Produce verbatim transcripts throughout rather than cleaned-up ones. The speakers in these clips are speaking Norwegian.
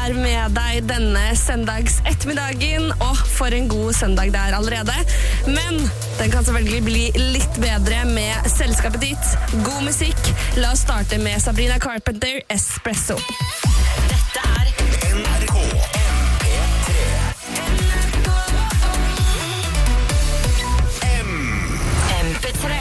her med deg denne søndags ettermiddagen, og for en god søndag det er allerede. Men den kan selvfølgelig bli litt bedre med selskapet ditt. God musikk. La oss starte med Sabrina Carpenter, Espresso. Dette er N R K M P tre. M P tre.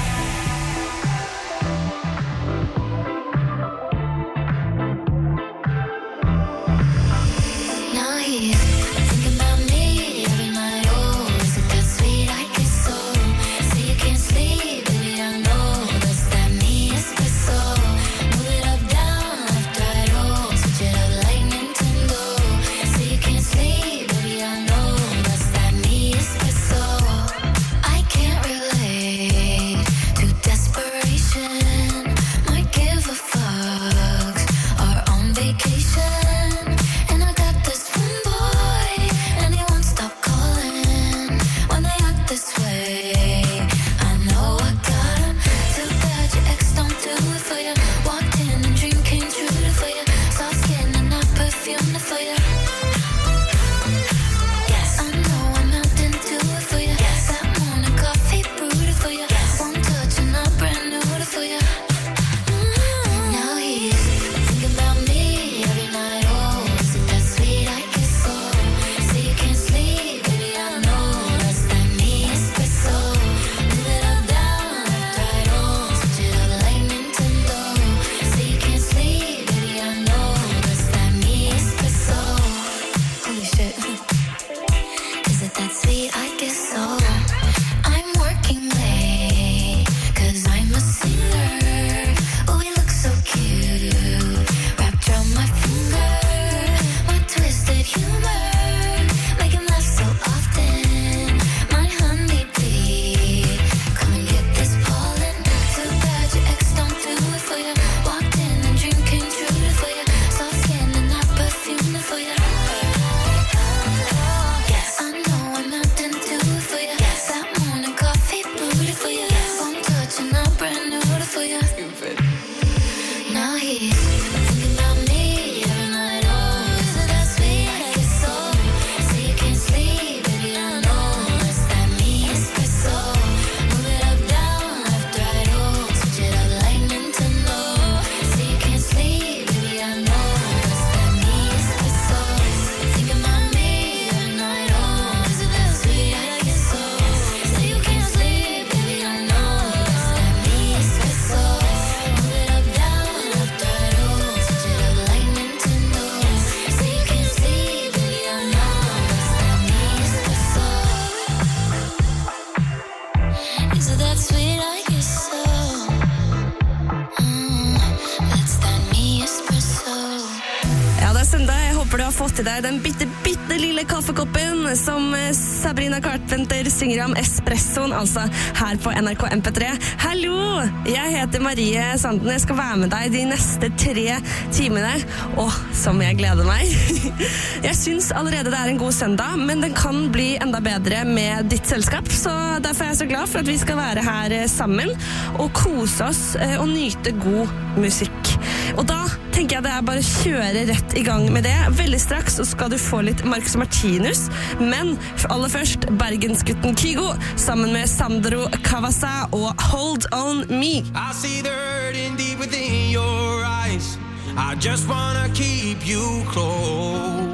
Til deg den bitte, bitte lille kaffekoppen som Sabrina Carpenter synger om, Espressoen, altså her på N R K M P tre. Hallo! Jeg heter Marie Sanden. Jeg skal være med deg de neste tre timene. Åh, som jeg gleder meg. Jeg synes allerede det er en god søndag, men den kan bli enda bedre med ditt selskap, så derfor er jeg så glad for at vi skal være her sammen og kose oss og nyte god musikk. Og da tenker jeg det er bare å kjøre rett i gang med det. Veldig straks så skal du få litt Marcus Martinus, men aller først Bergensgutten Kygo sammen med Sandro Cavazza og Hold On Me. I see the hurting deep within your eyes. I just wanna keep you close.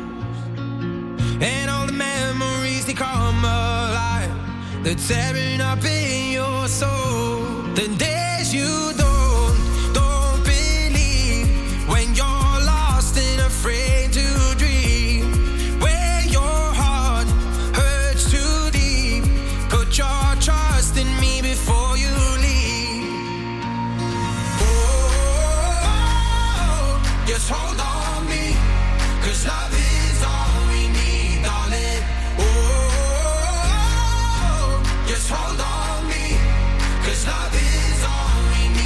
And all the memories, they come alive. They're tearing up in your soul. The days you don't, don't believe. When you're lost and afraid to dream. Where your heart hurts too deep. Put your trust in me before you leave. Oh, just hold on me. Cause love is all we need, darling. Oh, just hold on me. Cause love is all we need.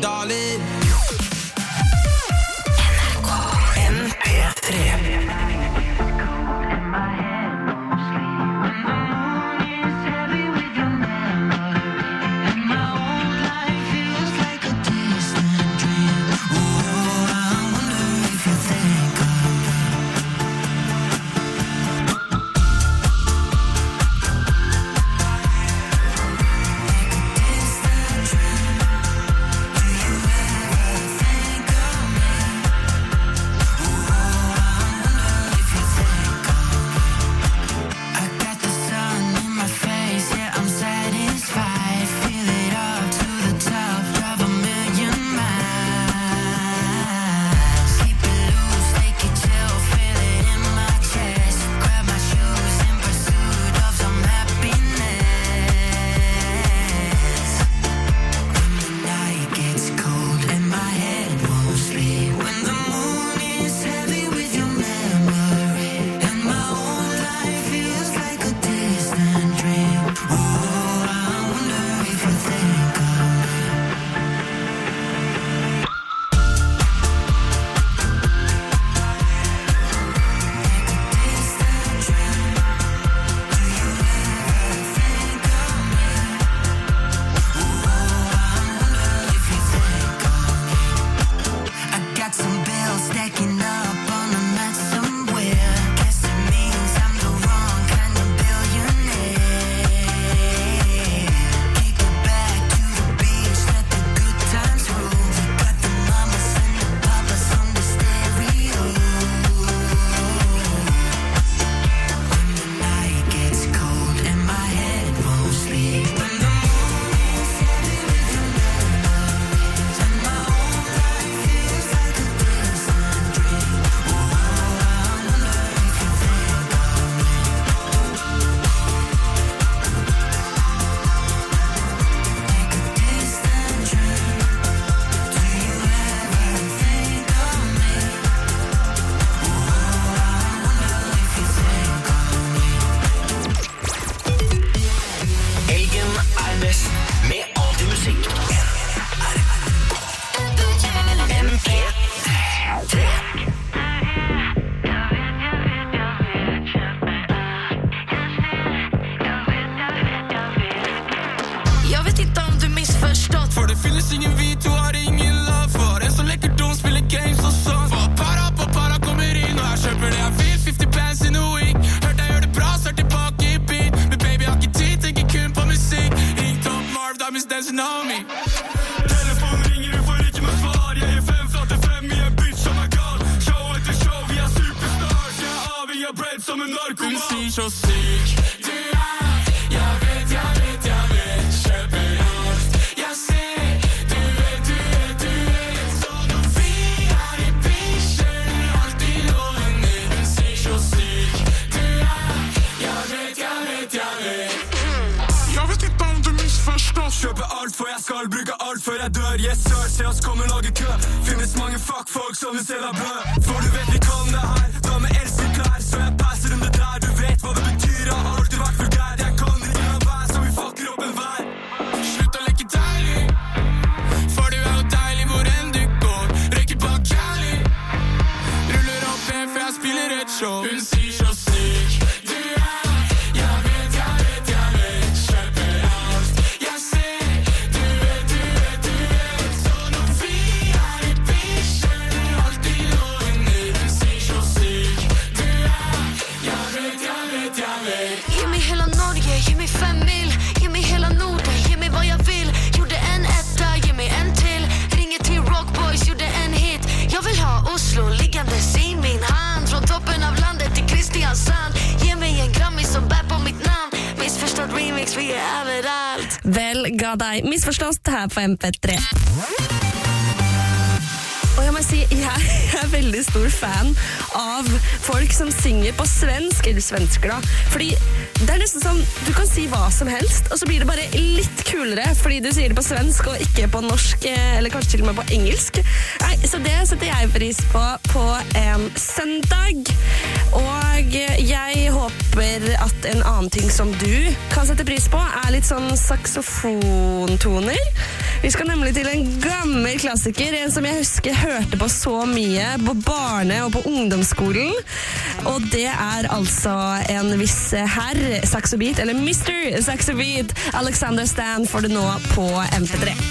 darling. M P tre. Vel ga deg misforstått her på M P tre. Og ja, må jeg si, jeg er veldig stor fan av folk som synger på svensk, eller svensker da, fordi det er nesten som, du kan si hva som helst, og så blir det bare litt kulere, fordi du sier det på svensk, og ikke på norsk, eller kanskje til og med på engelsk. Nei, så det setter jeg pris på på en søndag, og jeg håper at en annen ting som du kan sette pris på, er litt sånn saksofontoner. Vi skal nemlig til en gammel klassiker, en som jeg husker hørte på så mye på barne- og på ungdomsskolen. Og det er altså en viss herr Saxo Beat, eller mister Saxo Beat, Alexander Stan, får det nå på M P tre.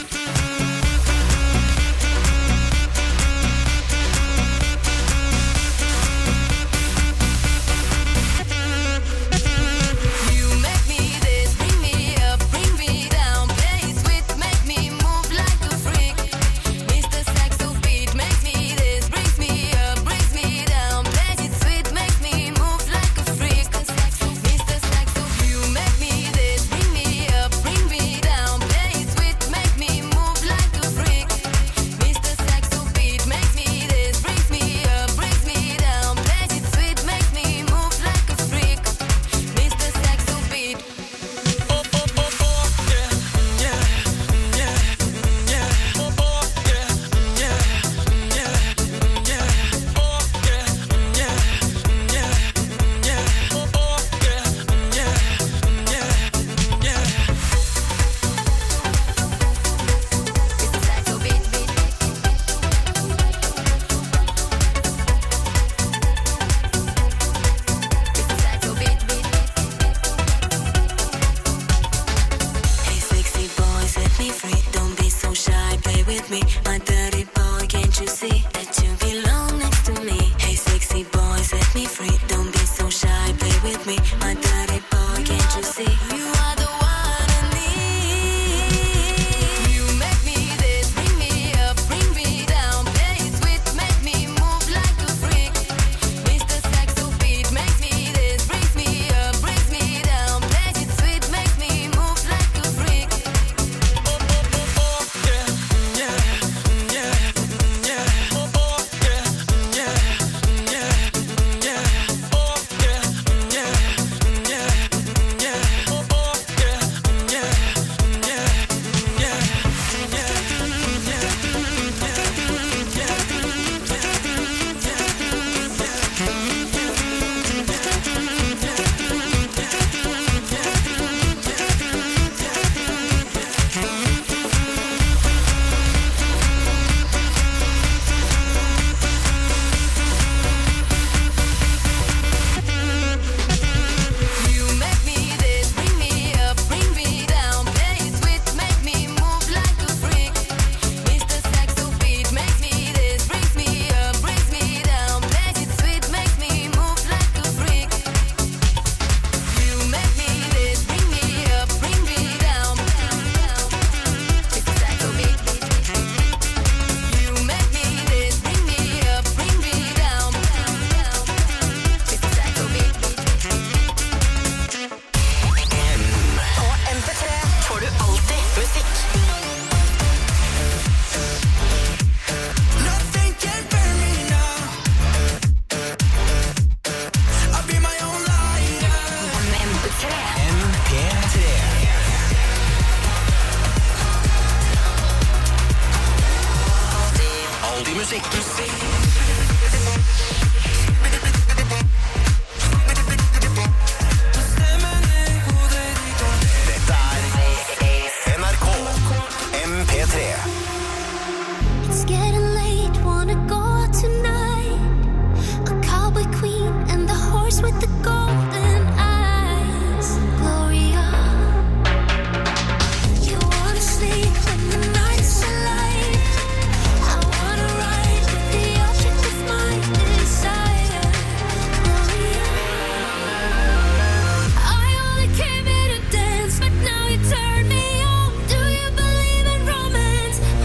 Turn me on. Do you believe in romance?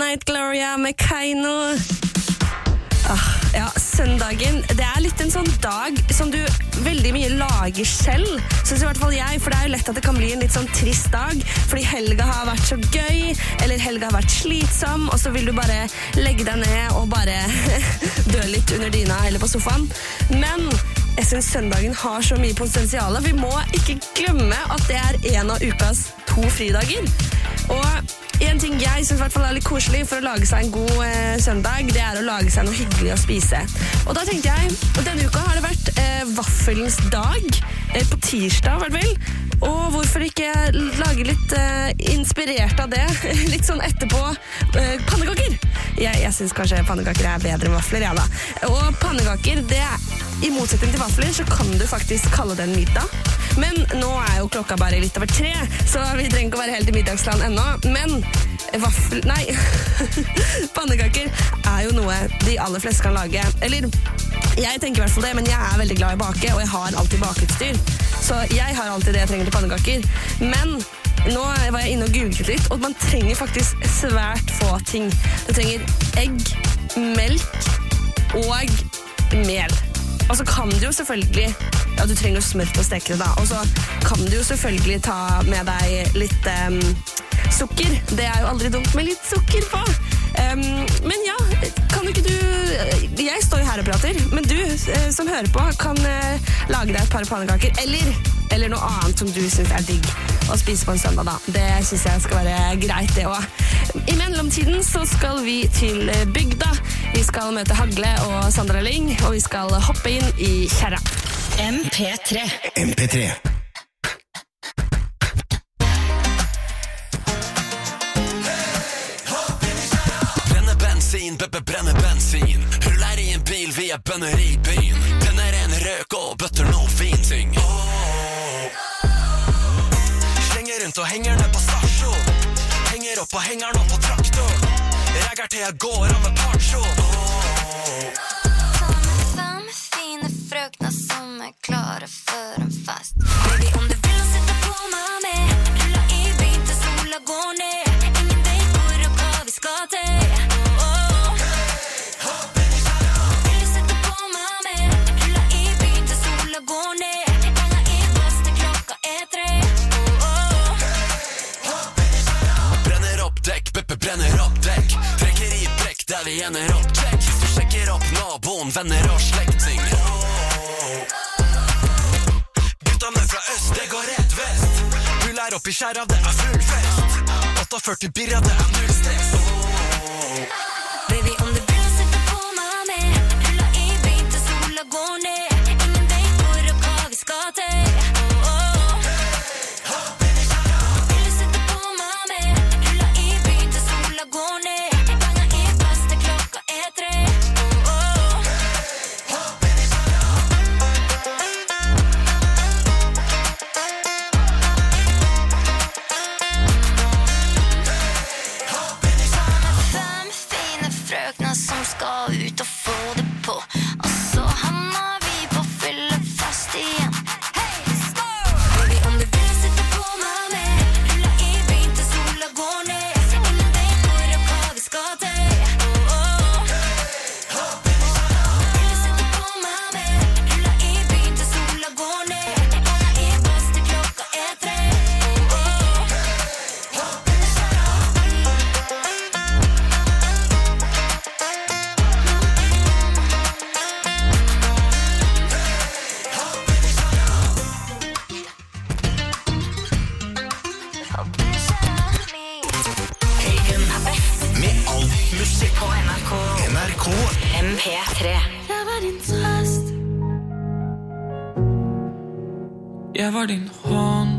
Night Gloria med Kaino. Ah, ja, søndagen, det er litt en sånn dag som du veldig mye lager selv, synes i hvert fall jeg, for det er jo lett at det kan bli en litt sånn trist dag, fordi helga har vært så gøy, eller helga har vært slitsom, og så vil du bare legge deg ned og bare dø litt under dyna eller på sofaen. Men jeg synes søndagen har så mye potensial, vi må ikke glemme at det er en av ukas to fridager. Og en ting jeg synes i hvert fall er litt koselig for å lage seg en god eh, søndag, det er å lage seg noe hyggelig å spise. Og da tenkte jeg, denne uka har det vært eh, vaffelens dag, eh, på tirsdag, var det vel? Og hvorfor ikke lage litt eh, inspirert av det, litt sånn etterpå, eh, pannekaker? Jeg, jeg synes kanskje pannekaker er bedre enn vafler, ja da. Og pannekaker, det er, i motsetning til vafler, så kan du faktisk kalle det en middag. Men nå er jo klokka bare litt over tre, så vi trenger ikke å være helt i middagsland ennå. Men vaffel... Nei, pannekaker er jo noe de aller fleste kan lage. Eller, jeg tenker i hvert fall det, men jeg er veldig glad i bake, og jeg har alltid bakeutstyr. Så jeg har alltid det jeg trenger til pannekaker. Men nå var jeg inne og googlet litt, og man trenger faktisk svært få ting. Du trenger egg, melk og mel. Og så kan du jo selvfølgelig, ja, du trenger jo smør til å steke det da, og så kan du jo selvfølgelig ta med deg litt um, sukker. Det er jo aldri dumt med litt sukker på. Um, men ja, kan du ikke du, jeg står jo her og prater, men du uh, som hører på kan uh, lage deg et par pannekaker, eller, eller noe annet som du synes er digg å spise på en søndag da. Det synes jeg skal være greit det også. I mellomtiden så skal vi til bygda. Vi skal møte Hagle og Sandra Lyng, og vi skal hoppe inn i kjerra. M P tre. M P tre. Brenne bensin, Beppe brenne bensin. Ruller i en bil via bønner i byen. Tenner en røk og bøtter noe fin ting. Slenger rundt og henger ned på stasjon. Henger opp og henger nå på traktor. Reger til jeg går av med partsjon. Fem fine frøkner som er klare for en fest. Baby, om du vil sette på meg med, rulla i byen til sola går ned. Ingen vet hvor og hva vi skal til. Vil du sette på meg med, rulla i byen til sola går ned. Henger i bass til klokka er tre. Brenner opp dekk, Beppe brenner opp dekk. Trekker i brekk der vi ender opp check. Hvis du sjekker opp naboen, venner og slekting. Guttene fra øst, det går rett vest. Ruller opp i skjæra, det er full fest. førti birra, det er null stress. Baby, om du vil sette på meg med, rulla i byen til sola går ned. Ingen vet hvor og hva vi skal til. Vil du sette på meg med, rulla i byen til sola går ned. Henger i bass til klokka er tre. Fem fine frøkner som skal ut og få det på. Og så hammer vi på fyllefest igjen. Baby, om du vil sette på meg med, rulla i byen til sola går ned. Ingen vet hvor og hva vi skal til. Vil du sette på meg med, rulla i byen til sola går ned. Henger i bass til klokka er tre. Helgen er best Med all musikk. på N R K N R K. M P tre. Jeg var din trøst. Jeg var din hånd,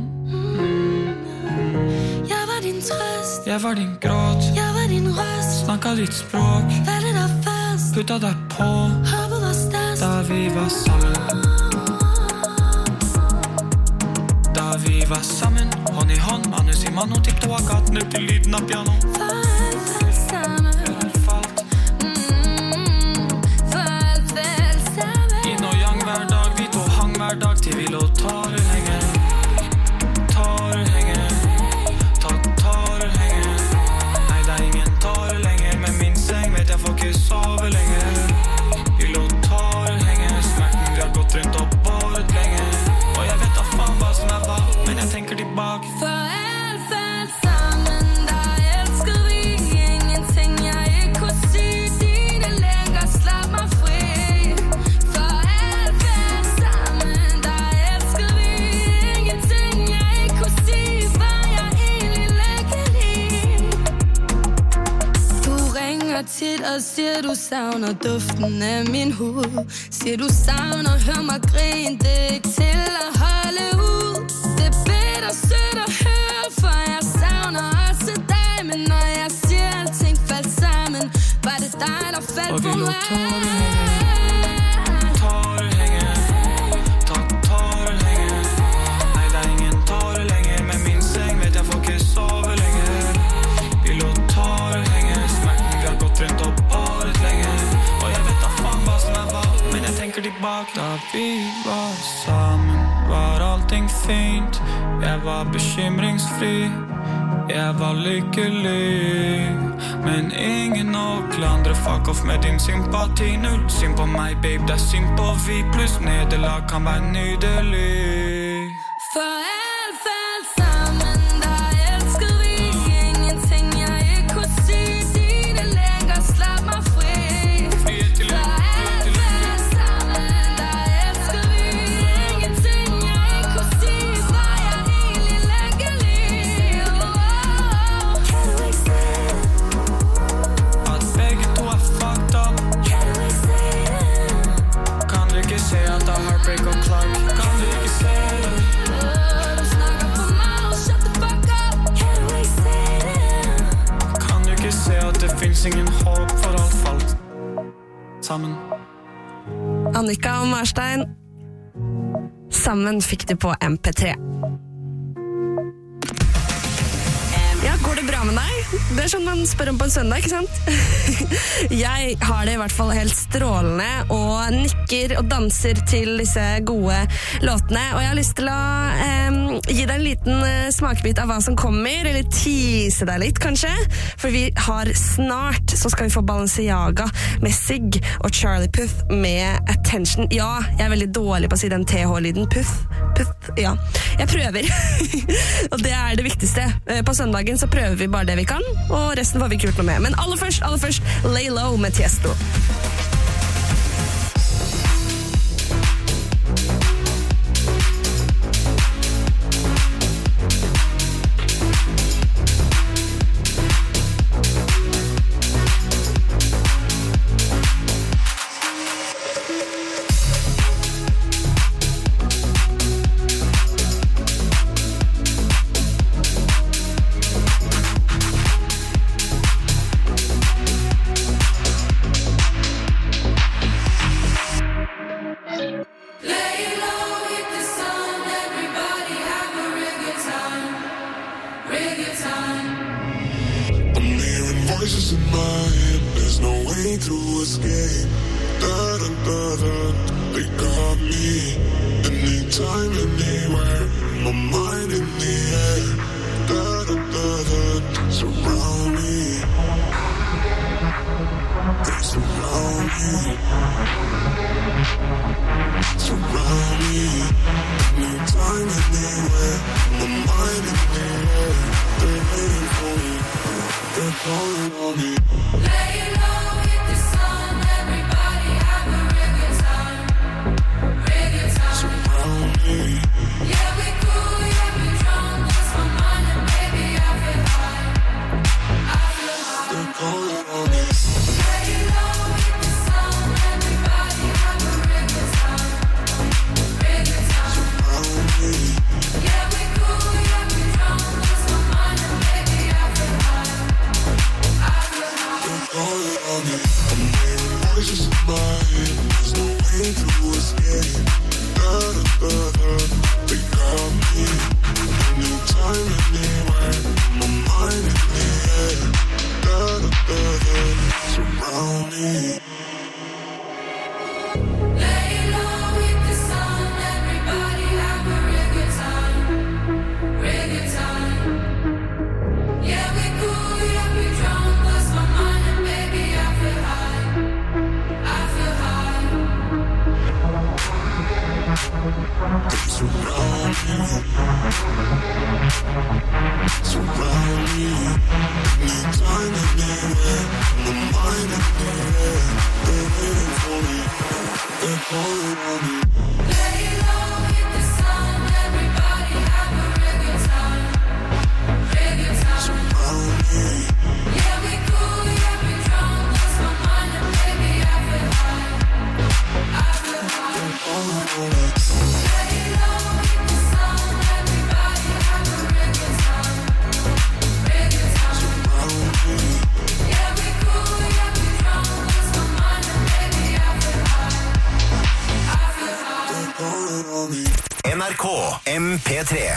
Jeg var din trøst. jeg var din gråt. Jeg var din røst. Snakka ditt språk, Veldig deg først. putta deg på Hør på vår størst. da vi var sammen. Da vi var sammen, hånd i hånd, manus i mano, tippte og gaten ut i lyden av piano. For alt vel sammen. Før alt falt, Mm, For alt vel sammen. yin og yang hver dag, vi to hang hver dag til vi lå tårer henger. Tårer henger, ta tårer henger. Nei, det er ingen tårer lenger. siger du savner duften af min hud. Siger du savner, hør mig grine, det er ikke til at holde ud. Det er bedre sødt at høre, for jeg savner også dig. Men når jeg siger alting faldt sammen, var det dig, der faldt på mig. Da vi var sammen var allting fint. Jeg var bekymringsfri, jeg var lykkelig. Men ingen å klandre, fuck off med din sympati. Null synd på meg, babe, det er synd på vi. Pluss nederlag kan være nydelig. For alt faldt sammen, da elskede vi. Ingenting jeg ikke kunne sige. Dine længer slap mig fri. Ingen håp for alt falt sammen. Annika og Marstein, sammen fikk du på M P tre. Ja, går det bra med deg? Det er sånn man spør om på en søndag, ikke sant? Jeg har det i hvert fall helt strålende og nikker og danser til disse gode låtene. Og jeg har lyst til å eh, gi deg en liten eh, smakebit av hva som kommer, eller tease deg litt, kanskje. For vi har snart, så skal vi få Balenciaga med Sig og Charlie Puth med Attention. Ja, jeg er veldig dårlig på å si den T H-lyden. Puth, Puth, ja. Jeg prøver. Og det er det viktigste. På søndagen så prøver vi bare det vi kan, og resten får vi ikke gjort noe med. Men aller først, aller først, Lay Low med Tiesto. N R K M P tre.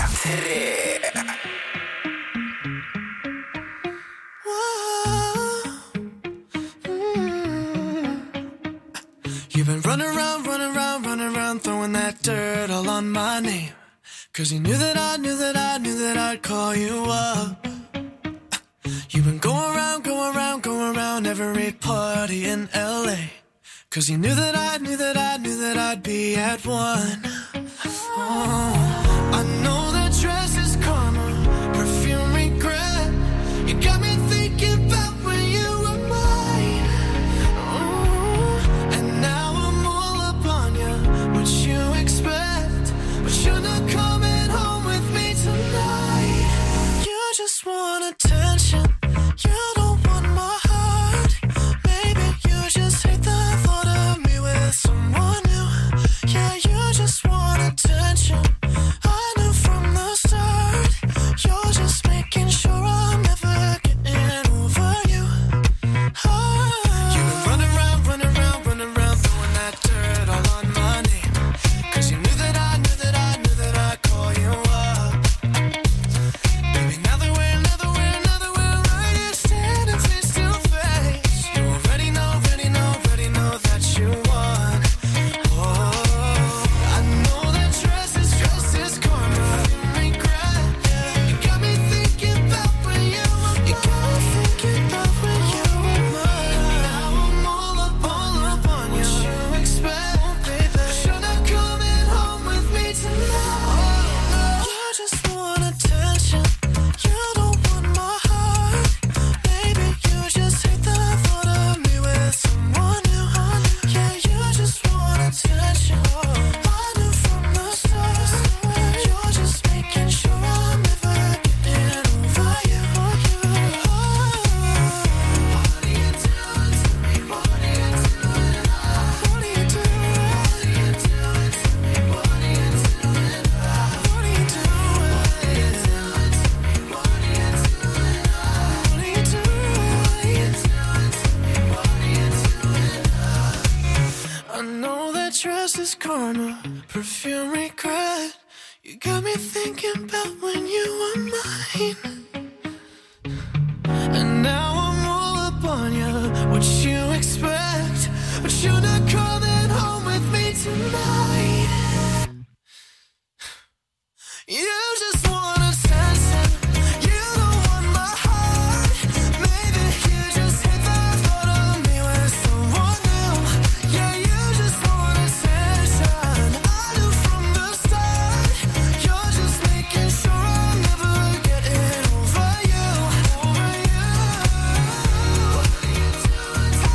You've been running around, running around, running around, throwing that dirt all on my name. Cause you knew that I knew that I knew that I'd call you up. You've been going around, going around, going around every party in L A. Cause you knew that I knew that I knew that I'd be at one. Oh, I know that dress is karma, perfume regret. You got me thinking about when you were mine. Oh, and now I'm all up on you. What you expect? But you're not coming home with me tonight. You just want attention. You don't want my heart. Maybe you just hate the thought of me with someone new. Yeah, you just want attention. I knew from the start. You're just making sure I'm never getting over you. Oh. You've been running around, running around, running around, throwing that dirt all on my name. Cause you knew that I knew that I knew that I'd call you up. Baby, now that we're, now that we're, now that we're right here standing face to face, you already know, already know, already know that you won. Oh, I know that dress is, dress is karma, regret. You got me thinking about when you were mine. You got me thinking about when you were mine. Now I'm all up, all up on you. What you expect, baby? You're not coming home with me tonight. You just want attention. You don't want my heart. Baby, you just hate the thought of me with someone new. Yeah, you just want attention. I knew from the start. You're just making sure I'm never getting over you. What are you doing to me? What are you doing? What are you doing? What are you doing to me? What are you doing? What are you doing? What are you doing to me? What are you doing? What are you doing? What are you doing to me? What are you doing? I know that dress is karma, perfume regret. You got me thinking about when you were mine. And now I'm all up on you. What you expect? But you're not coming home with me tonight. You just want attention. You don't want my heart. Maybe you just hate the thought of me with someone new. Yeah, you just want attention. I knew from the start. You're just making sure I'm never getting over you. Over you. What are you doing?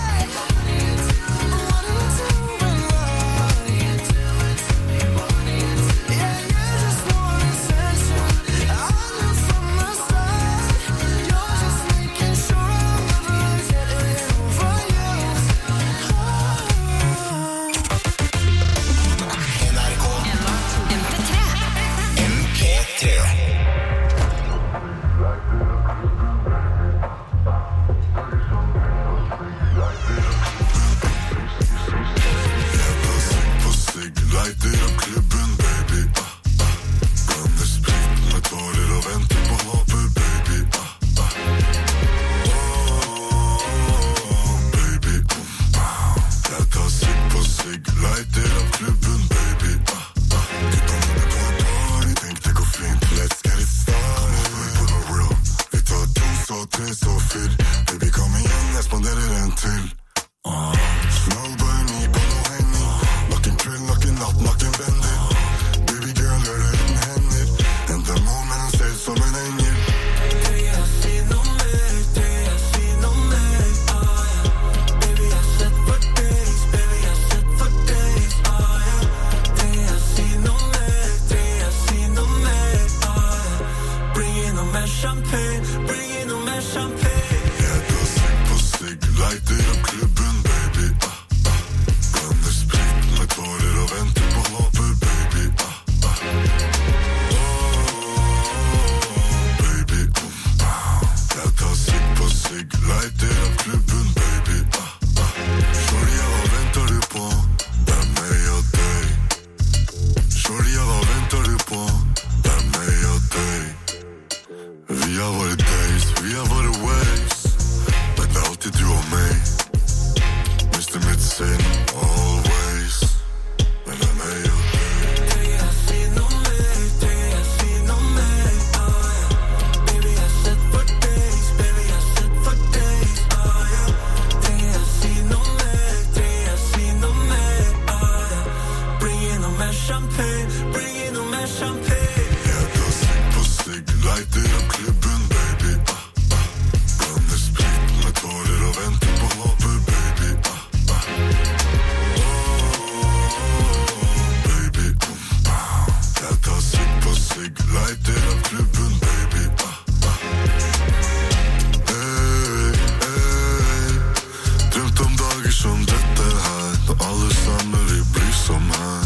ligg, leiter av klubben, baby. Ah, ah. Hey, hey. Drømt om dager som dette her, når alle sammen vil bli som her.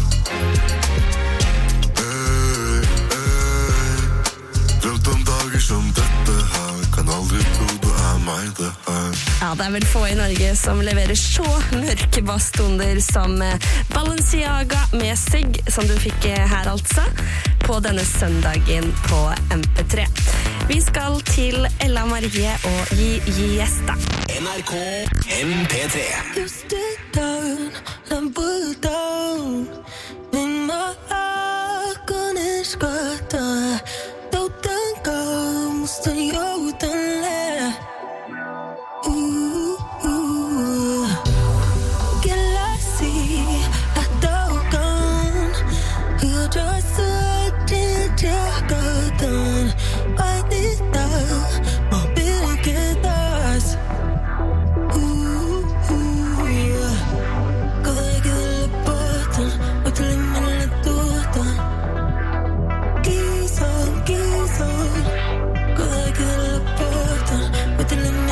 Hey, hey. Drømt om dager som dette her, kan aldri tro det er meg det her. Ja, det er vel få i Norge som leverer så mørke basstoner som Balenciaga med Sig, som du fikk her altså, på denne søndagen på M P tre. Vi skal til Ella Marie og Gi Gi Gjesta. N R K M P tre. You stay down, I'm pulled down. Min magen er skata. Då den gang står jeg uten le. Ooh, ooh. Can I see a dog gone? You just did take a gun. I need that, my big guitars. Ooh, ooh. Go like a button, but the limit of the button. Keys on, keys on. Go like a button, but the limit.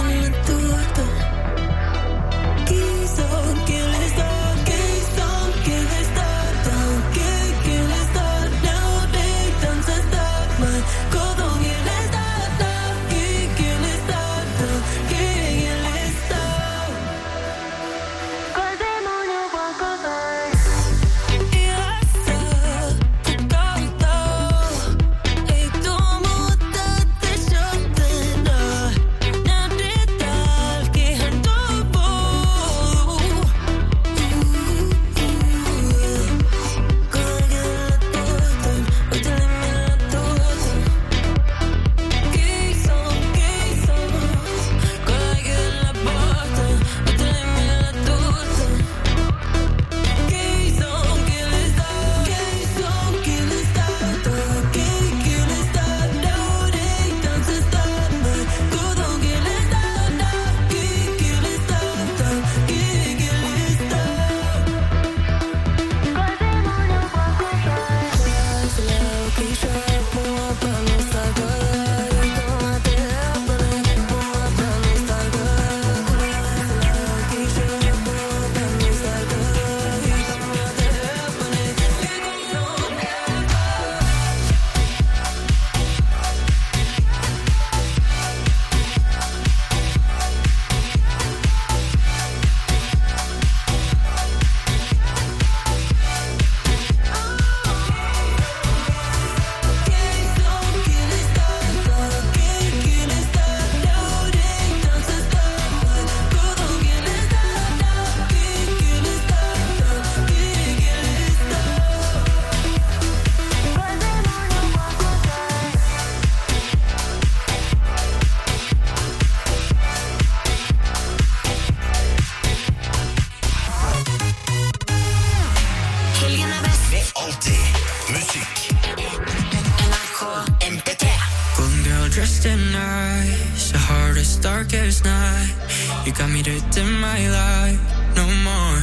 darkest night. You got me to dim my light, no more.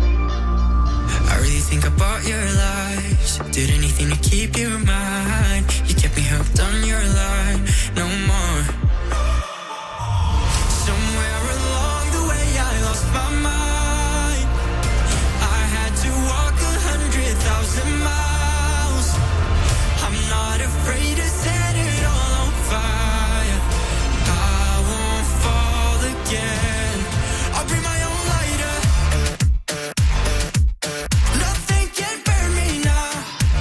I really think about your lies. Did anything to keep you in mind. You kept me hooked on your line, no more. Somewhere along the way I lost my mind. I had to walk a hundred thousand miles. I'm not afraid to set it all on fire. I won't fall again. I'll bring my own lighter. Nothing can burn me now.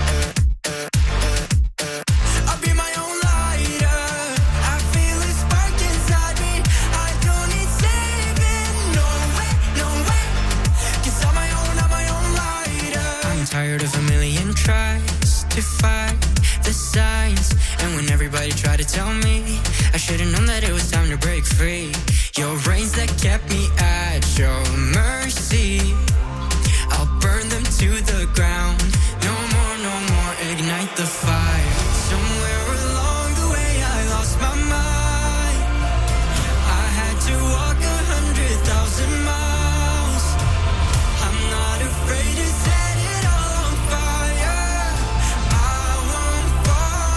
I'll be my own lighter. I feel a spark inside me. I don't need saving. No way, no way. 'Cause I'm my own, I'm my own lighter. I'm tired of a million tries to fight the signs. And when everybody tried to tell me, I should've known that it was time to break free. Your reins that kept me at your mercy, I'll burn them to the ground. No more, no more, ignite the fire. Somewhere along the way I lost my mind. I had to walk a hundred thousand miles. I'm not afraid to set it all on fire. I won't fall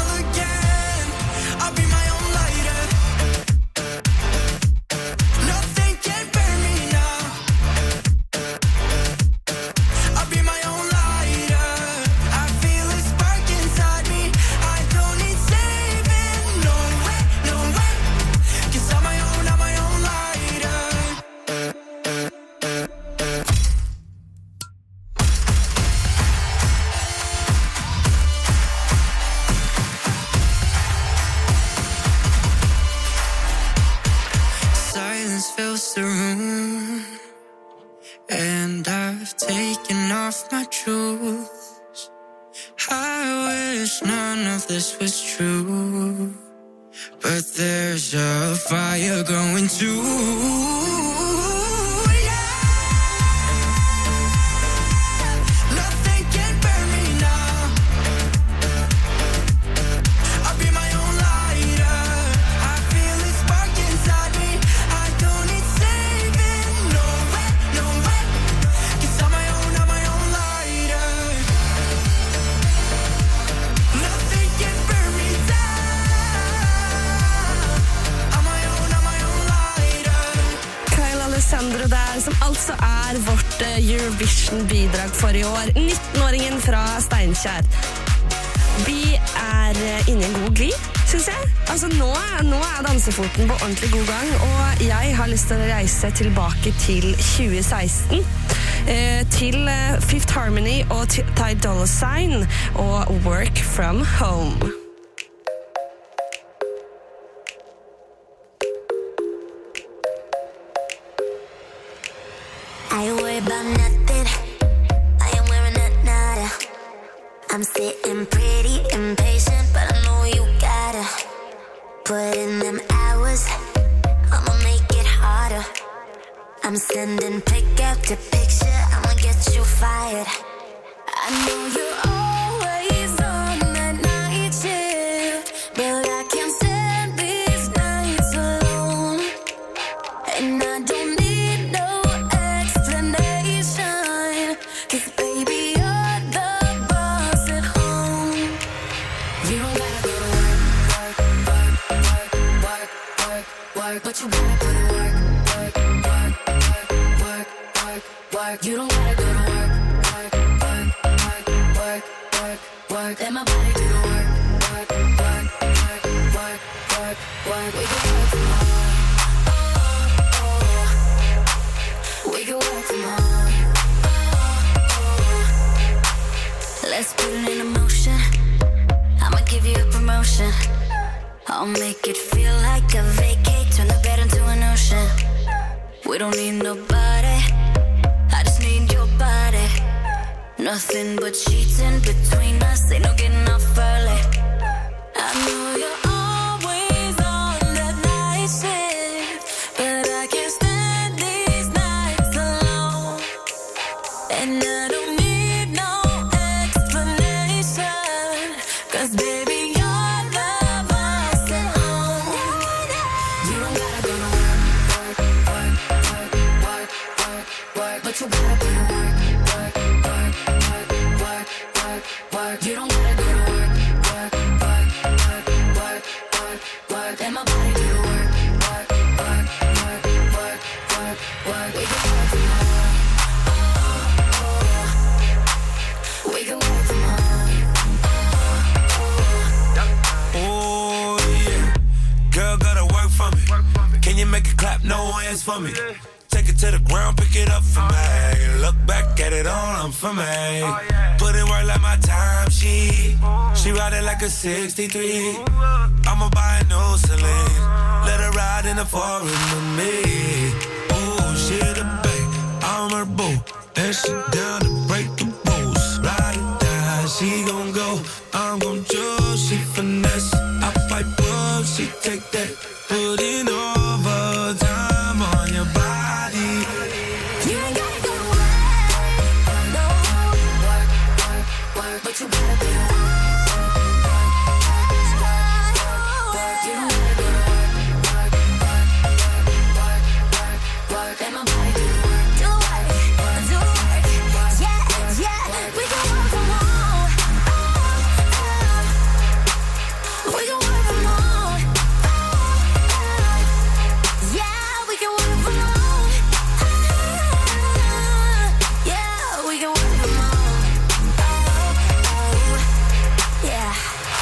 off my jewels. I wish none of this was true, but there's a fire going too. Sandro der, som altså er vårt Eurovision-bidrag for i år. nitten-åringen fra Steinkjer. Vi er inne i en god glid, synes jeg. Altså nå, nå er dansefoten på ordentlig god gang, og jeg har lyst til å reise tilbake til tjue seksten. Eh, til Fifth Harmony og Ty Dolla Sign og Work From Home. I ain't worried about nothing. I ain't wearing a nada. I'm sitting pretty impatient, but I know you gotta put in them hours. I'ma make it harder. I'm sending pick after picture. I'ma get you fired. I know you're always on that night shift, but I can't stand these nights alone. And I don't need no explanation, 'cause baby you're the boss at home. You don't gotta go to work, work, work, work, work, work, work, but you gotta put in work, work, work, work, work, work, work. You don't gotta go to work, work, work, work, work, work, work. Let my body do the work, work, work, work, work, work, work. We can work from home. Oh, oh. We can work from home. Oh, oh. Let's put it in motion. I'ma give you a promotion. I'll make it feel like a vacate. Turn the bed into an ocean. We don't need nobody. I just need your body. Nothing but cheating between us. Ain't no getting off early. I know you're always on that night shift, but I can't stand these nights alone. And I don't need no explanation, 'cause baby you're the boss at home. You don't gotta go to work, work, work, work, work, work, work, but you gotta put in work, work, work, work, work, work, work. You don't gotta go to work, work, work, work, work, work, work. Let my body do the work, work, work, work, work, work, work. We can work from home. Oh, oh. We can work from home. Oh, yeah. Girl, gotta work for me. Can you make it clap? No hands for me. Take it to the ground, pick it up for me. Look back at it all, I'm for me. Put in work like my time, she She ride it like a sixty-three. I'ma buy a new Celine. Let her ride in the foreign with me. Ooh, she the babe, I'm her boo. And she down to break the rules. Ride it down, she gon' go. I'm gon' choose, she finesse. I pipe up, she take that. Put in overtime on your body. You ain't gotta go to work, no. Work, work, work, but you gotta be work, work, work, work, work. You don't gotta go to work, work, work, work, work, work. Let my body do the work, do the work, do the work. Yeah, yeah, we can work from home. Oh, oh. We can work from home. Oh, oh. Yeah, we can work from home. Yeah, we can work from home. Oh, oh, yeah.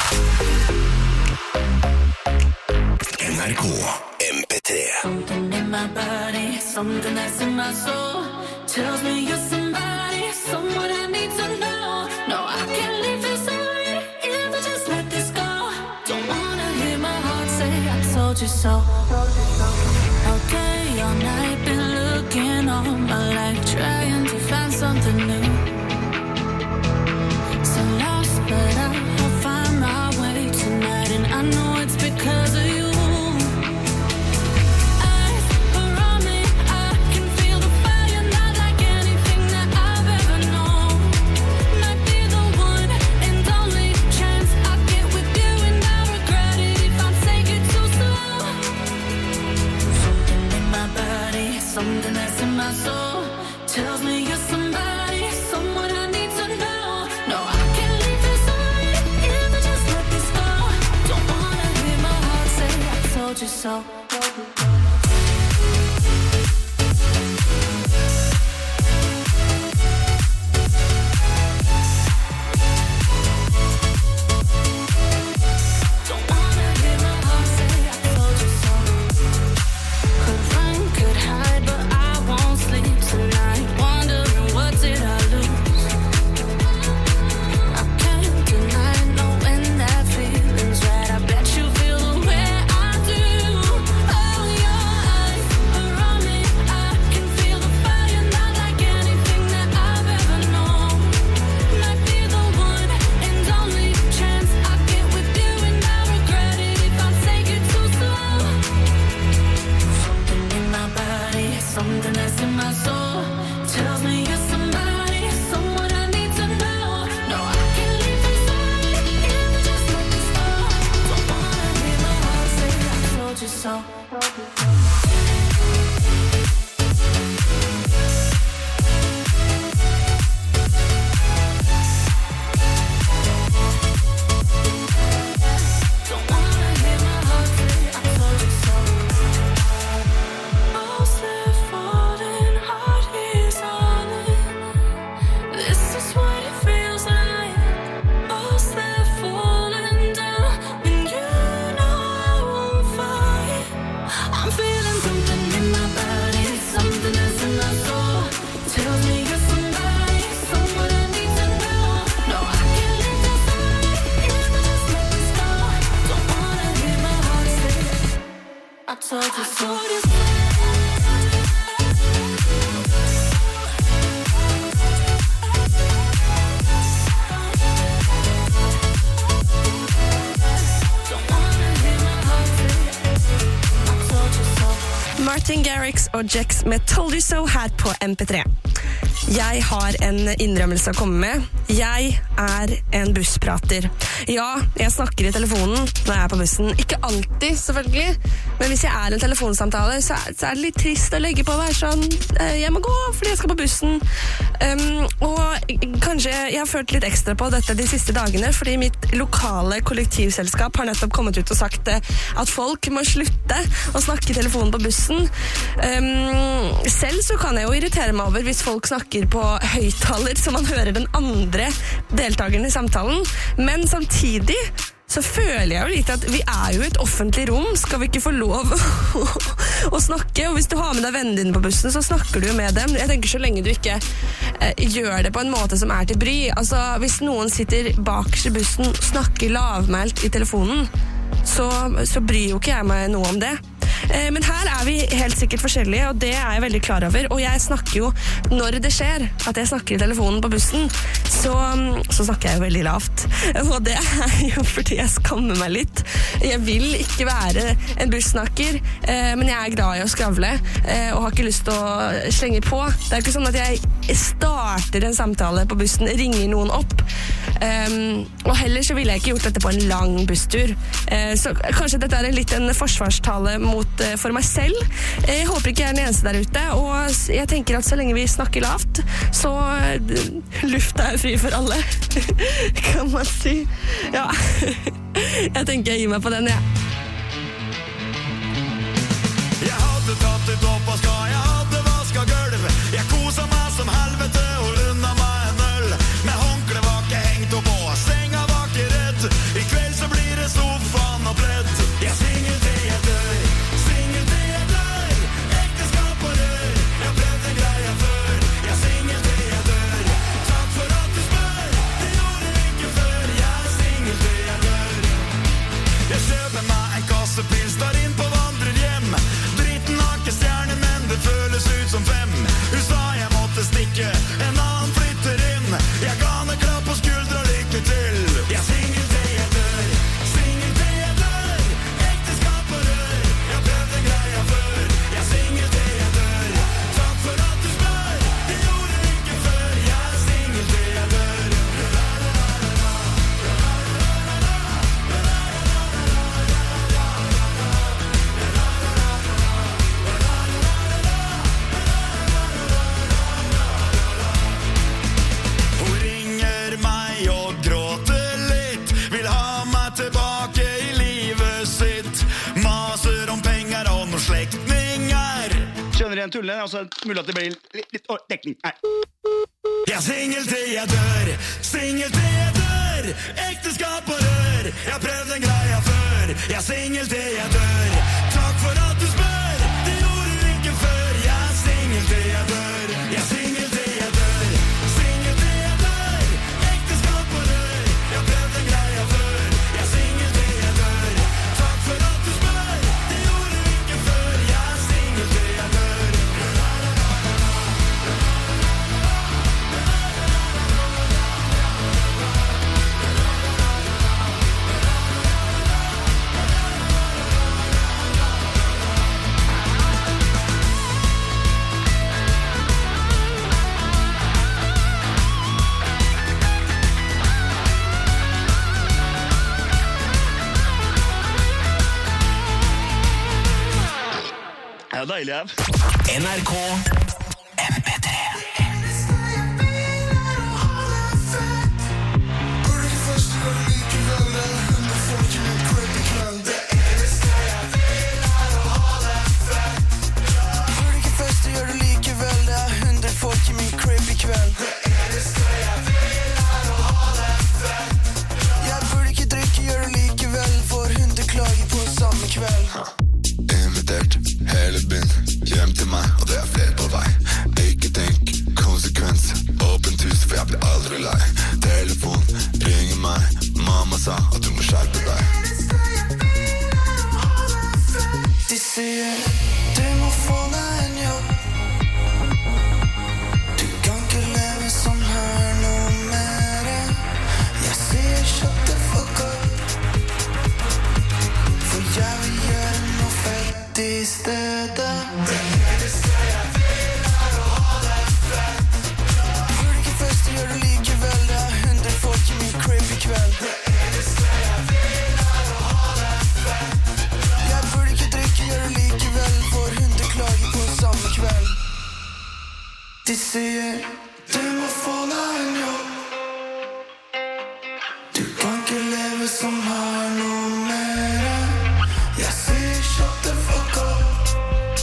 N R K M P tre. Something in my body, something that's in my soul tells me you're somebody, someone I need to know. No, I can't leave this already if I just let this go. Don't wanna hear my heart say I told you so. Okay, all night been looking all my life, trying to find something new. so. Martin Garrix og Jex med Told You So her på M P tre. Jeg har en innrømmelse å komme med. Jeg er en bussprater. Ja, jeg snakker i telefonen når jeg er på bussen. Ikke alltid, selvfølgelig. Men hvis jeg er en telefonsamtale, så er, så er det litt trist å legge på å være sånn jeg må gå fordi jeg skal på bussen. Um, og kanskje jeg har følt litt ekstra på dette de siste dagene, fordi mitt lokale kollektivselskap har nettopp kommet ut og sagt at folk må slutte å snakke i telefonen på bussen. Um, selv så kan jeg jo irritere meg over hvis folk snakker på høyttaler så man hører den andre deltakeren i samtalen, men samtidig så føler jeg jo litt at vi er jo i et offentlig rom, skal vi ikke få lov å, å snakke, og hvis du har med deg vennene dine på bussen, så snakker du jo med dem. Jeg tenker så lenge du ikke eh, gjør det på en måte som er til bry. Altså, hvis noen sitter bakerst i bussen og snakker lavmælt i telefonen, så, så bryr jo ikke jeg meg noe om det. Men her er vi helt sikkert forskjellige, og det er jeg veldig klar over. Og jeg snakker jo, når det skjer at jeg snakker i telefonen på bussen, så, så snakker jeg jo veldig lavt. Og det er jo fordi jeg skammer meg litt. Jeg vil ikke være en bussnakker, men jeg er glad i å skravle, og har ikke lyst til å slenge på. Det er ikke sånn at jeg starter en samtale på bussen, ringer noen opp. Og heller så ville jeg ikke gjort dette på en lang busstur. Så kanskje dette er litt en forsvarstale mot for meg selv. Jeg håper ikke jeg er den eneste der ute, og jeg tenker at så lenge vi snakker lavt, så lufta er fri for alle. Kan man si. Ja. Jeg tenker jeg gir meg på den, ja. Jeg hadde tatt et oppvaska, jeg hadde vasket gulv. Jeg koset meg som helvete og unna meg en øl. Med håndkle var ikke hengt opp på, senga var ikke redd. I kveld så blir det sofaen og pledd. Jeg svinger til jeg dør. Pils der inn på vandrerhjem. Dritten har ikke stjerne, men det føles ut som fem. Hun sa jeg måtte stikke, en annen flytter inn. Jeg ga henne klapp på skuldra, lykke til. Jeg singel til jeg dør, singel til jeg dør. Ekteskap og rør, jeg prøvde greia før. Jeg singel til jeg dør. Takk for at du spør, det gjorde du ikke før. Jeg er singel til jeg dør. ren tulle, altså mulig at det blir litt, litt dekning. Nei. Jeg er singel til jeg dør, singel til jeg dør, ekteskap på rør, jeg har prøvd en greia før, jeg er singel til jeg dør, takk for at du spør, det gjorde du ikke før, jeg er singel til jeg dør, jeg er singel til jeg dør, singel til jeg dør, ekteskap på rør, jeg har prøvd en greia før, jeg er singel til jeg dør, takk for at du spør, det gjorde du ikke før, jeg er singel til jeg dør. Det er deilig her. N R K M P tre. Invitert hele byen hjem til meg, og det er flere på vei. Ikke tenk konsekvens, åpent hus, for jeg blir aldri lei. Telefon ringer meg, mamma sa at du må skjerpe deg. De sier du må få deg en jobb, du kan ikke leve sånn her noe mer. Jeg sier shut the fuck up, for jeg vil gjøre noe fett i stedet. Det eneste jeg vil er å ha det fett. Burde ikke feste, gjør det likevel. Det er hundre folk i min crib i kveld. Det eneste jeg vil er å ha det fett. Jeg burde ikke drikke, gjør det likevel. For hundre klager på samme kveld. De sier du må få deg en jobb, du kan ikke leve som har noe mer. Jeg sier shut the fuck up,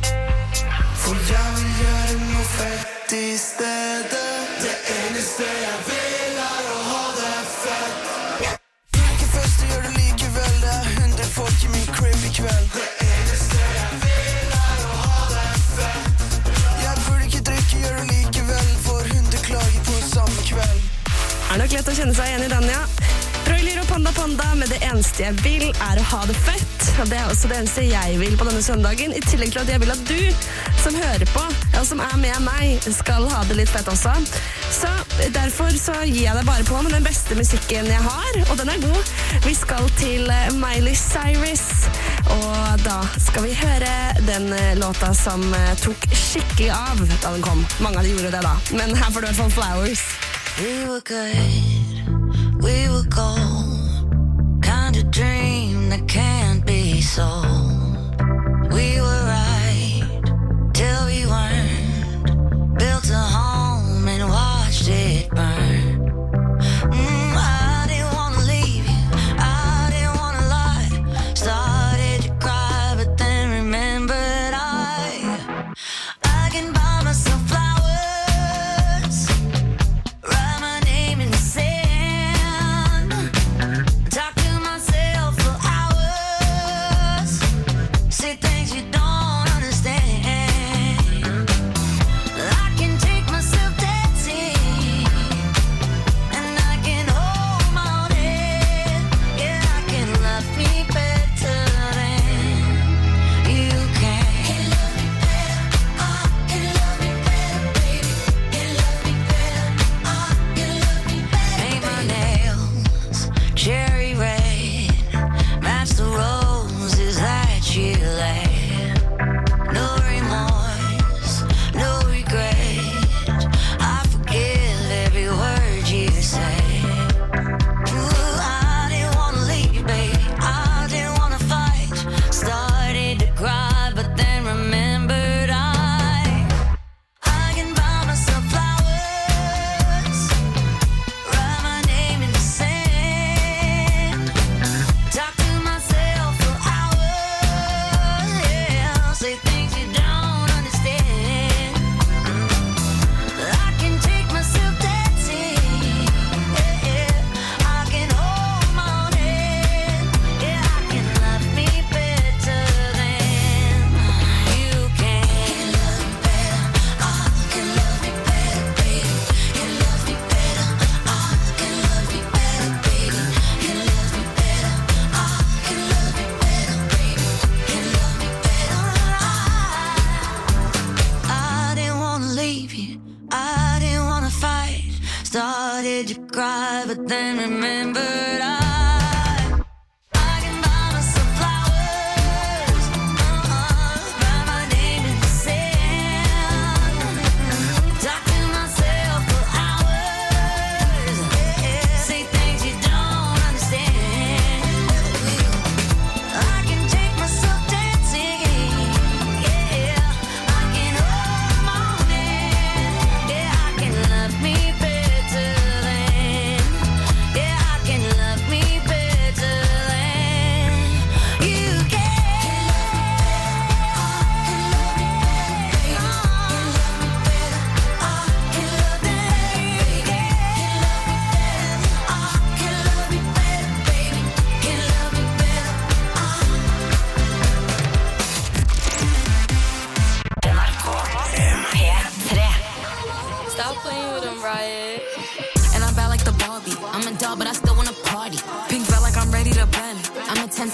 for jeg vil gjøre noe fett i stedet. Det eneste jeg vil er å ha det fett. Burde ikke feste, gjør det likevel. Det er hundre folk i min crib i kveld. Det eneste jeg vil er å ha det fett. Jeg burde ikke drikke, gjør det likevel. For hundre klager på samme kveld. Er nok lett å kjenne seg igjen i den, ja. Broiler og Panda Panda med det eneste jeg vil er å ha det fett. Og det er også det eneste jeg vil på denne søndagen, i tillegg til at jeg vil at du som hører på, og som er med meg, skal ha det litt fett også. Så derfor så gir jeg deg bare på med den beste musikken jeg har, og den er god. Vi skal til Miley Cyrus, og da skal vi høre den låta som tok skikkelig av da den kom. Mange av de gjorde det da, men her får du i hvert fall Flowers. We were good, we were gold, kind of dream that can't be sold. We were right till we weren't, built a home and watched it burn. Mm, I didn't want to leave you, I didn't want to lie, started to cry but then remembered I I can buy myself flowers. Talk to myself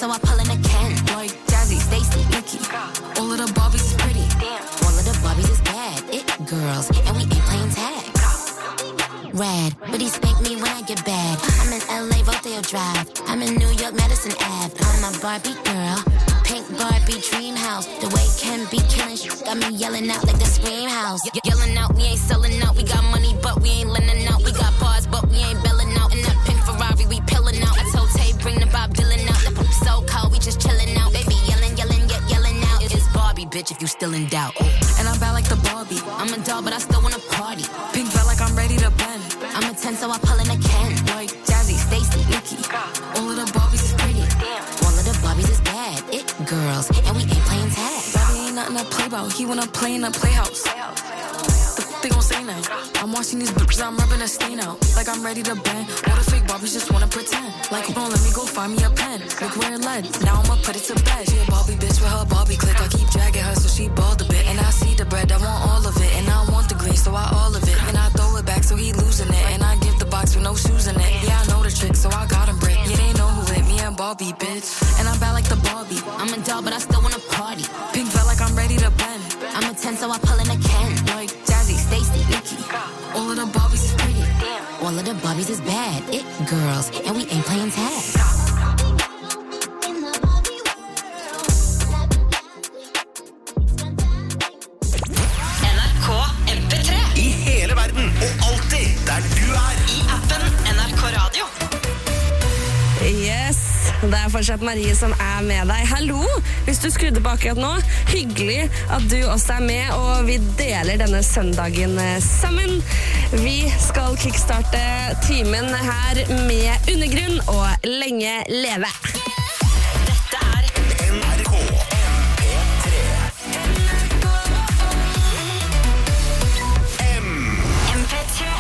so I pull in a Ken. Like Jazzy, Stacy, Nikki. All of the Barbies is pretty. Damn. All of the Barbies is bad. It girls, and we ain't playing tag. Rad, but he spank me when I get bad. I'm in L A, Rodeo Drive. I'm in New York, Madison Ave. I'm a Barbie girl. Pink Barbie dream house. The way Ken be killing shit got me yelling out like the Scream House. Ye- yelling out, we ain't selling out. We got money, but we ain't lending out. We got bars, but we ain't belling out. In that pink Ferrari, we pillin' out. I told Tay, bring the Bob Dylan out. The poop so cold, we just chillin' out. Baby, yelling, yelling, yet yelling out. It's Barbie, bitch, if you still in doubt. And I'm bad like the Barbie. I'm a doll, but I still wanna party. Pink felt like I'm ready to bend. I'm a ten, so I pull in a Ken. Like Jazzy, Stacy, Nikki. All of the Barbies is pretty. Damn. All of the Barbies is bad. It girls, and we ain't playing tag. Bobby ain't nothing to play about. He wanna play in a playhouse. The f- they gon' say now. I'm watching these bitches, I'm rubbing a stain out. Like I'm ready to bend. All the fake Barbies just wanna pretend. Like, hold on, let me go find me a pen. Look where it led. Now I'ma put it to bed. She a Barbie bitch with her Barbie click. I keep dragging her so she bald a bit. And I see the bread, I want all of it. And I want the green, so I all of it. And I throw it back so he losing it. And I give the box with no shoes in it. Yeah, I know the trick, so I got him brick. Yeah, they know who hit me and Barbie, bitch. And I'm bad like the Barbie. I'm a doll, but I still wanna party. Pink felt like I'm ready to bend. I'm a ten, so I pull in a Ken. Like Jazzy, Stacy, Nikki. All of the Barbies is pretty. Damn. All of the Barbies is bad. It girls, and we ain't playing tag. N R K M P tre. I hele verden, og alltid der du er. I appen N R K Radio. Yes, det er fortsatt Marie som er med deg. Hallo, hvis du skrudde på akkurat nå. Hyggelig at du også er med, og vi deler denne søndagen sammen. Vi skal kickstarte timen her med Undergrunn og Lenge leve. Dette er N R K M P tre. M P tre.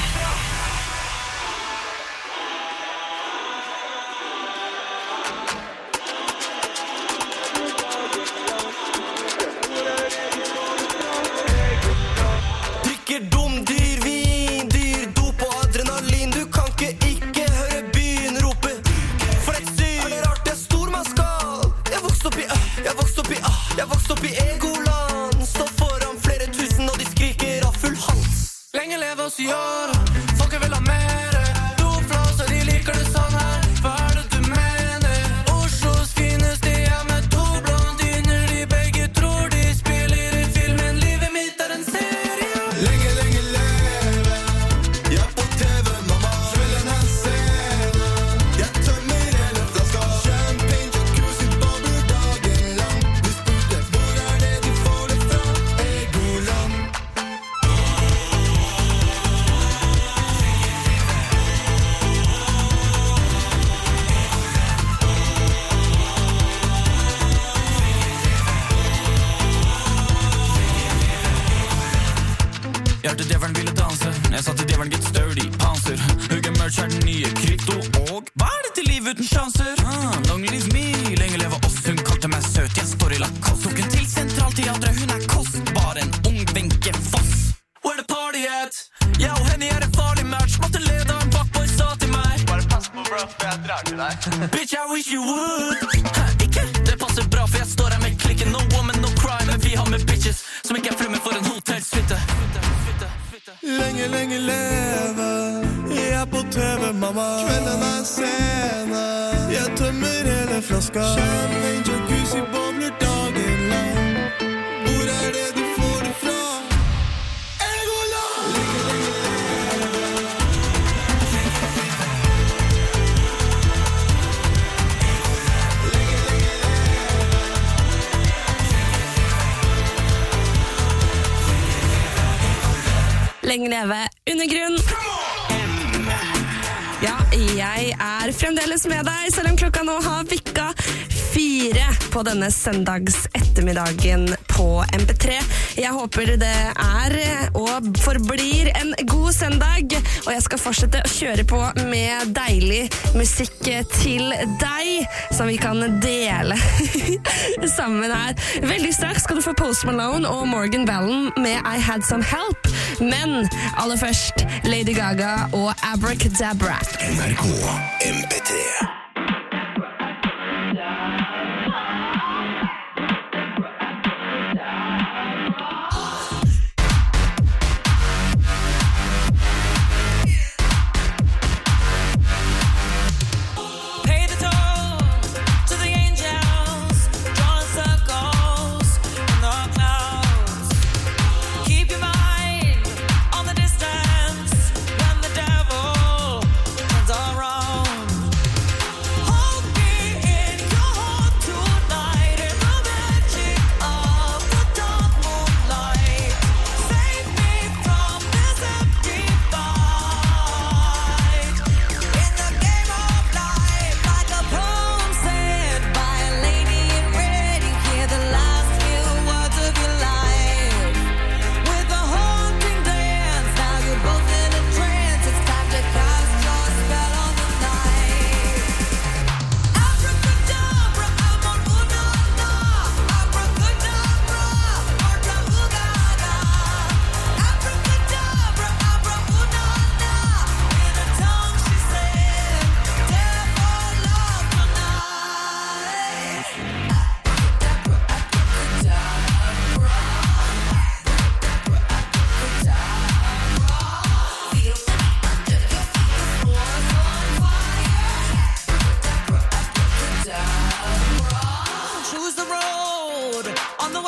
Drikker dum, dyr vin, dyr dop og adrenalin. Du kan ikke ikke høre byen rope. For et syr, er det rart jeg er stor man skal. Jeg vokste opp i, øh, jeg vokste opp i, øh, jeg vokste opp i egoland. Står foran flere tusen og de skriker av full hals. Lenge leve oss i år, folket vil ha mere. Dopflåser, de liker det sånn her. Hva er det du mener? Oslos fineste, jeg med to blondiner. De begge tror de spiller i filmen. Livet mitt er en serie. Lenge, lenge leve. Jeg er på T V, mamma. Kvelden er scene. Jeg tømmer hele flaska. Champagne, jacuzzi, bobler dagen lang. De spurte, hvor er det de får det fra? Egoland. Jeg hørte djevelen ville danse. Jeg sa til djevelen get sturdy, panser. Hugge merch er den nye krypto. Og hva er det til liv uten sjanser? Ah, long live me, lenge leve oss. Hun kalte meg søt, jeg står i Lacoste. Tok hun til sentralteatret, hun er kostbar. En ung Wenche Foss. Where the party at? Jeg og henne er en farlig match. Måtte lede en fuckboy sa til meg. Bare pass på bro, for jeg drar til deg. Bitch, I wish you would. Hæ, ikke? Det passer bra, for jeg står her med klikken. No woman, no crime, men vi har med bitches som ikke er fremme for en hotellsuite. Lenge, lenge leve. Jeg er på T V, mamma. Kvelden er scene. Jeg tømmer hele flaska. Champagne, jacuzzi, bobler dagen lang. Hvor er det du får det fra? Egoland! Lenge, lenge leve. Lenge leve Undergrunn. Ja, jeg er fremdeles med deg, selv om klokka nå har vikka fire på denne søndags ettermiddagen på M P tre. Jeg håper det er og forblir en god søndag, og jeg skal fortsette å kjøre på med deilig musikk til deg, som vi kan dele sammen her. Veldig straks skal du få Post Malone og Morgan Wallen med I Had Some Help, men aller først Lady Gaga og Abracadabra. N R K M P tre.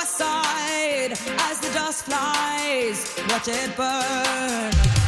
my side as the dust flies. Watch it burn.